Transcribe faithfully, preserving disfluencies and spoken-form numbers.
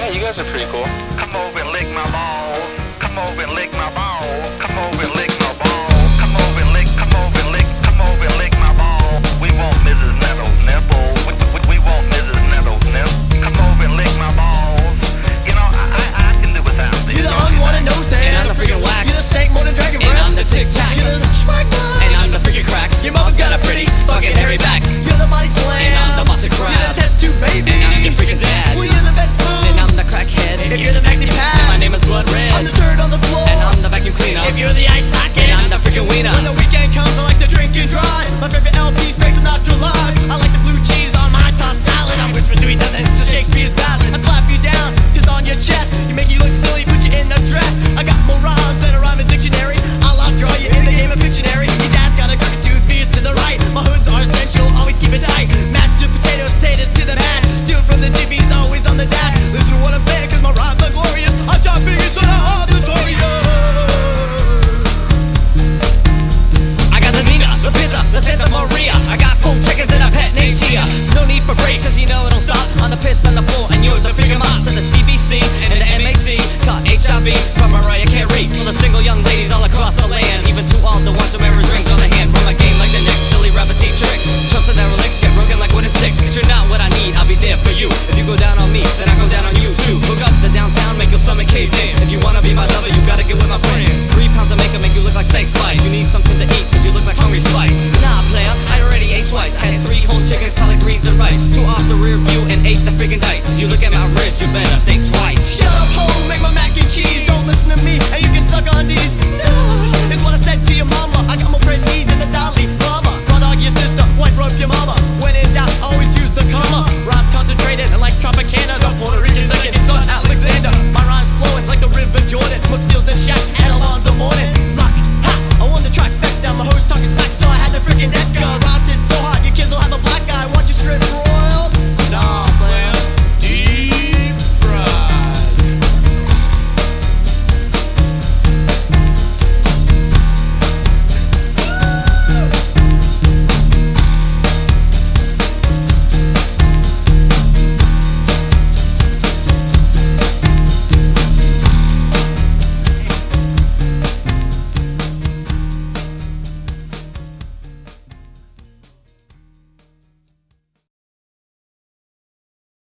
Yeah, you guys are pretty cool. Come over and lick my balls. Come over and lick my balls. Come over and lick my balls. Come over and lick, come over and lick, come over and lick my balls. We want Missus Nettles nipple. We, we, we want Missus Nettles nipple. Come over and lick my balls. You know, I, I, I can do without this. You're the unwanted nose head. And I'm the freaking wax. You're the snake more than dragon And breath. I'm the tic-tac. You're the swag bug. And I'm the freaking crack. Your mama's got a pretty fucking hairy back. You're the body slam. And I'm the monster crab. You're the test tube baby. And I'm your freaking dad. Well, you're the vet spoon. And I'm the crackhead. If you're the maxi pad. And my name is Blood Red. I'm the turd on the floor. And I'm the vacuum cleaner. If you're the ice socket. And I'm the freaking wiener. When the weekend comes, I like to drink and drive. My favorite L P straight from Doctor Live. I like the blue cheese on my tossed salad. I'm whispering sweet nothings to Shakespeare's ballad. I slap you down, just on your chest. You make you look silly, put you in a dress. I got more rhymes than a rhyming dictionary. I'll outdraw you in the game of Pictionary. Your dad's got a crooked tooth, fears to the right. My hoods are essential, always keep it tight. Mashed to potatoes, potatoes to the mash. Dude from the divvies, always on the dash. Listen to what I'm saying, cause my rhymes are glorious. I shot biggest, so I'm notorious. I got the Nina, the Pizza, the Santa Maria. I got four chickens and a pet named Chia. No need for breaks, cause you know it don't stop. On the piss on the floor, and you're the freaking mops. And the C B C and the M A C got H I V from Mariah Carey. For the single young ladies all across the land. Even to all the ones who wear rings on the hand. From a game like the next silly rabbit tricks. Chumps and derelicts get broken like wooden sticks. If you're not what I need, I'll be there for you. If you go down on me, then I go down on you too. Hook up the downtown, make your stomach cave in. If you wanna be my lover, you gotta get with my friends. Three pounds of makeup make you look like steak spice. You need something to eat, cause you look like hungry spice. Nah, player, I already ate twice. Had three whole chickens, collard greens and rice. Two off the rear view and ate the freaking dice. If you look at my ribs, you better think twice. Shut up, ho, make my mac and cheese. Don't listen to me, and you can suck on these. No, it's what I said to your mama. I got more prestige than the dolly.